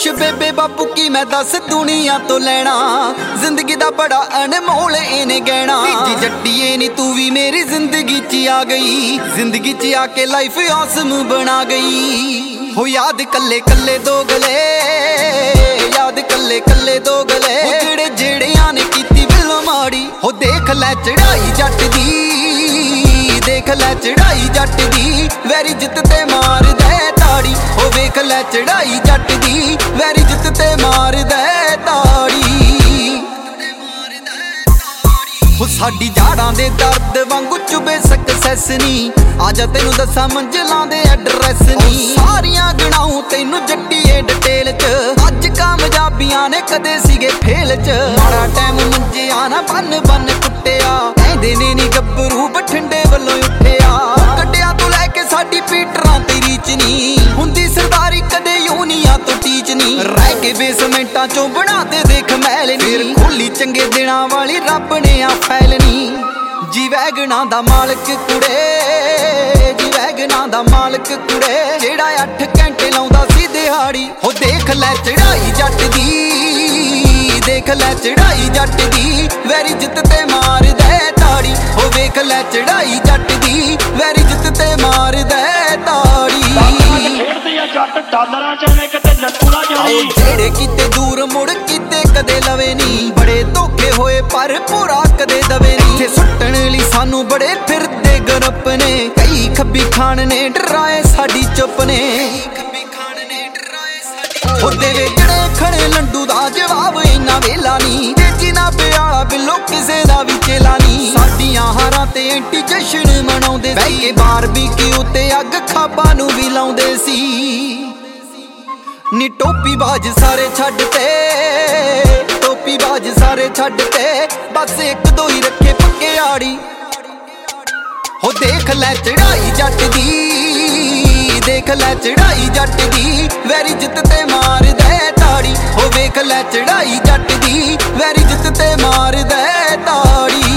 ਬੇਬੇ ਬਾਪੂ ਕੀ ਮੈਂ ਦੱਸ ਦੁਨੀਆ ਤੋਂ ਲੈਣਾ, ਜ਼ਿੰਦਗੀ ਦਾ ਬੜਾ ਅਨਮੋਲ ਇਹਨੇ ਗਹਿਣਾ। ਜੀ ਜੱਟੀਏ ਨੀ ਤੂੰ ਵੀ ਮੇਰੀ ਜ਼ਿੰਦਗੀ 'ਚ ਆ ਗਈ, ਜ਼ਿੰਦਗੀ 'ਚ ਆ ਕੇ ਲਾਈਫ ਔਸਮ ਬਣਾ ਗਈ। ਹੋ ਯਾਦ ਕੱਲੇ ਕੱਲੇ ਦੋ ਗਲੇ, ਯਾਦ ਕੱਲੇ ਕੱਲੇ ਦੋ ਗਲੇ, ਜਿਹੜੇ ਜਿਹੜਿਆਂ ਨੇ ਕੀਤੀ ਬਿੱਲੋ ਮਾੜੀ। ਹੋ ਦੇਖ ਲੈ ਚੜਾਈ ਜੱਟ ਦੀ, ਦੇਖ ਲੈ ਚੜਾਈ ਜੱਟ ਦੀ, ਵੈਰੀ ਜਿੱਤ ਤੇ ਮਾਰਦਾ ਤਾੜੀ। ਹੋ ਵੇਖ ਲੈ ਚੜਾਈ ਜੱਟ ਦੀ, ਵੈਰੀ ਜਿੱਤ ਤੇ ਮਾਰਦਾ ਤਾੜੀ। ਹੋ ਸਾਡੀ ਜਾੜਾਂ ਦੇ ਦਰਦ ਵਾਂਗੂ ਚੁਬੇ ਸਕਸੈਸ ਨੀ, ਆਜਾ ਤੈਨੂੰ ਦੱਸਾਂ ਮੰਜ਼ਲਾਂ ਦੇ ਐਡਰੈਸ ਨੀ। ਸਾਰੀਆਂ ਗਿਣਾਉ ਤੈਨੂੰ ਜੱਟੀਏ ਡਿਟੇਲ 'ਚ, ਅੱਜ ਕਾਮਯਾਬੀਆਂ ਨੇ ਕਦੇ ਸੀਗੇ ਫੇਲ 'ਚ। ਮਾੜਾ ਟਾਈਮ ਮੰਜਿਆ ਨਾ ਬੰਨ ਬੰਨ ਕੁੱਟਿਆ, ਕਹਿੰਦੇ ਨੇ ਨੀ ਗੱਭਰੂ ਬਠਿੰਡੇ ਵੱਲੋਂ ਉੱਠਿਆ। ਕੱਢਿਆ ਤੋਂ ਲੈ ਕੇ ਸਾਡੀ ਪੀਟਰਾਂ ਤੇ ਰੀਚ ਨੀ, ਹੁੰਦੀ ਸਰਦਾਰੀ ਕਦੇ ਯੂਨੀਆਂ ਤੋਂ ਟੀਚ ਨੀ। ਰਹਿ ਕੇ ਬੇਸਮੈਂਟਾਂ ਚੋਂ ਬਣਾ ਤੇ ਦੇਖ ਮੈਲ ਨੀ, ਫੇਰ ਖੋਲੀ ਚੰਗੇ ਦਿਨਾਂ ਵਾਲੀ ਰੱਬ ਨੇ ਆ ਫੈਲਨੀ। ਜੀ ਵੈਗਨਾਂ ਦਾ ਮਾਲਕ ਕੁੜੇ, ਜੀ ਵੈਗਨਾਂ ਦਾ ਮਾਲਕ ਕੁੜੇ, ਜਿਹੜਾ 8 ਘੰਟੇ ਲਾਉਂਦਾ ਸੀ ਦਿਹਾੜੀ। ਹੋ ਦੇਖ ਲੈ ਚੜਾਈ ਜੱਟ ਦੀ, ਦੇਖ ਲੈ ਚੜਾਈ ਜੱਟ ਦੀ, ਵੈਰੀ ਜਿੱਤ ਤੇ ਮਾਰਦਾ ਤਾੜੀ। ਹੋ ਵੇਖ ਲੈ ਚੜਾਈ ਜੱਟ ਦੀ, ਵੈਰੀ ਜਿੱਤ ਤੇ ਮਾਰਦਾ ਤਾੜੀ। ਜੱਟ ਡਾਲਰਾਂ ਚ ਨੇ ਕਿਤੇ ਲੱਟੂ ਨਾ ਜਾਣੀ, ਜਿਹੜੇ ਕਿਤੇ ਦੂਰ ਮੁੜ ਕਿਤੇ ਕਦੇ ਲਵੇ ਨੀ, ਬੜੇ ਧੋਖੇ ਹੋਏ ਪਰ ਪੂਰਾ ਕਦੇ ਦਵੇ ਨੀ। ਇੱਥੇ ਸੁੱਟਣ ਲਈ ਸਾਨੂੰ ਬੜੇ ਫਿਰਦੇ ਗਰੁੱਪ ਨੇ, ਕਈ ਖੱਬੀ ਖਾਨ ਨੇ ਡਰਾਏ ਸਾਡੀ ਚੁੱਪ ਨੇ। ਹੋ ਦੇਵੇ ਜਿਹੜੇ ਖੜੇ ਲੰਡੂ ਦਾ ਜਵਾਬ ਇੰਨਾ ਵੇਲਾ ਨੀ, ਤੇਜੀ ਨਾ ਪਿਆਲਾ ਬਿੱਲੋ ਕਿਸੇ ਦਾ ਵੀ ਚੇਲਾ ਨੀ। ਸਾਡੀਆਂ ਹਾਰਾਂ ਤੇ ਐਂਟੀ ਜਸ਼ਨ ਮਨਾਉਂਦੇ ਸੀ, ਬਹਿ ਕੇ ਬਾਰਬੀਕਿਊ ਤੇ ਅੱਗ ਖਾਬਾਂ ਨੂੰ ਵੀ ਲਾਉਂਦੇ ਸੀ। ਨੀ ਟੋਪੀ ਬਾਜ ਸਾਰੇ ਛੱਡ ਤੇ, ਟੋਪੀ ਬਾਜ ਸਾਰੇ ਛੱਡ ਤੇ, ਬਸ ਇੱਕ ਦੋ ਹੀ ਰੱਖੇ ਪੱਕੇ ਆੜੀ। ਹੋ ਦੇਖ ਲੈ ਚੜਾਈ ਜੱਟ ਦੀ, ਦੇਖ ਲੈ ਚੜਾਈ ਜੱਟ ਦੀ, ਵੈਰੀ ਜਿੱਤ ਤੇ ਮਾਰਦਾ ਤਾੜੀ। ਹੋ ਵੇਖ ਲੈ ਚੜਾਈ ਜੱਟ ਦੀ, ਵੈਰੀ ਜਿੱਤ ਤੇ ਮਾਰਦਾ ਤਾੜੀ।